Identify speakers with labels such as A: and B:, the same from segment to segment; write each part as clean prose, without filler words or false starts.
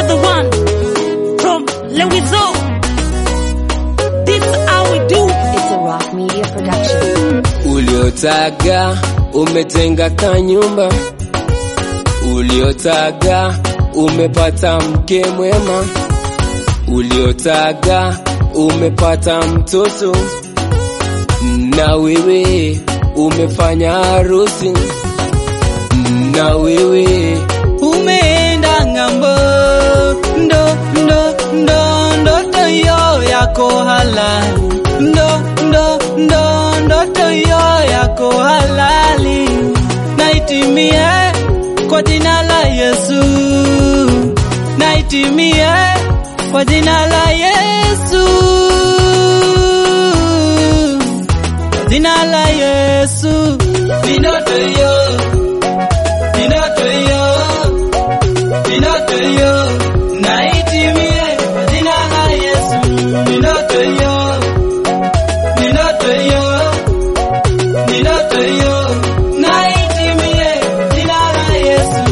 A: another one from Lewizo. This is how we do.
B: It's a Rock Media production.
C: Uliotaga umetenga kanyumba, uliotaga umepata mke mwema, uliotaga umepata mtoto, na wewe umefanya harusi, na wewe
D: umeenda ngambo. Ndoto yo yako halali. Ndoto yo yako halali. Naitimie kwa jina la Yesu. Naitimie kwa jina la Yesu. Jina la Yesu. Ndoto yo naitimie kwa jina la Yesu. Ndoto yo naitimie kwa jina la Yesu.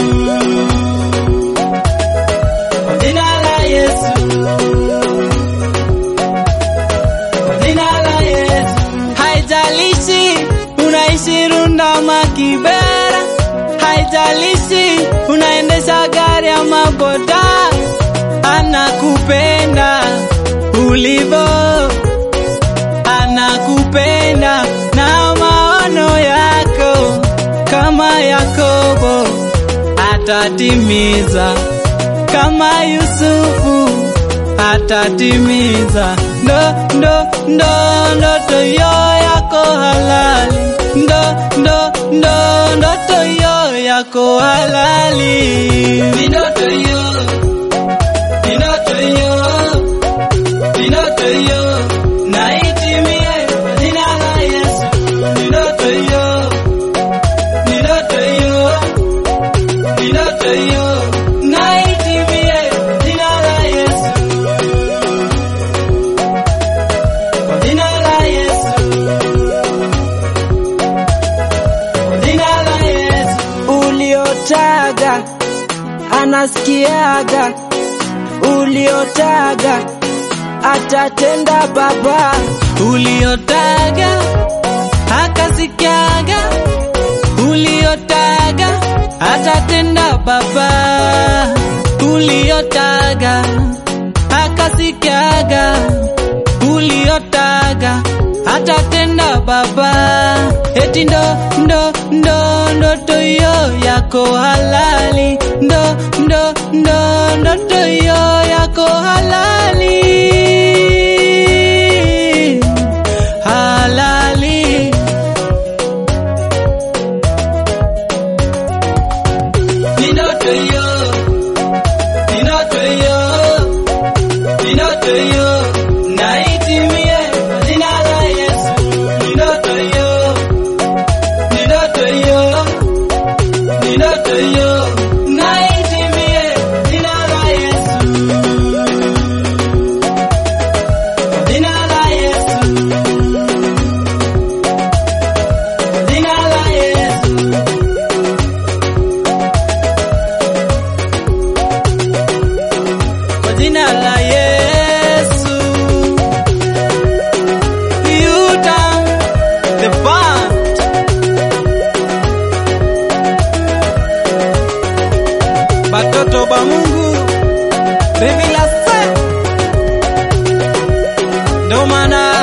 D: Kwa jina la Yesu. Kwa jina la Yesu. Haijalishi unaishi Runda Makibera, haijalishi unaendesha gari ya maboda, anakupenda ulivo, anakupenda na maono yako. Kama Yakobo atatimiza, kama Yusufu atatimiza. Ndoto yo yako halali. Ndoto yo yako halali. Ndoto yo naitimie kwa jina la Yesu. Ndoto yo naitimie kwa jina la Yesu. Kwa jina la Yesu. Kwa jina la Yesu. Uliotaga anasikiaga, uliotaga atatenda baba, uliotaga akasikiaga, uliotaga atatenda baba, uliotaga akasikiaga, uliotaga atatenda baba. Eti ndoto yo yako halali. Ndoto yo yako halali. Halali. Ndoto yo naitimie kwa jina la Yesu. Ndoto yo naitimie kwa jina la Yesu. Kwa jina la Yesu. Kwa jina la Yesu. Kwa jina la Yesu. Yuda the band. Batoto ba Mungu, baby la se. Ndo maana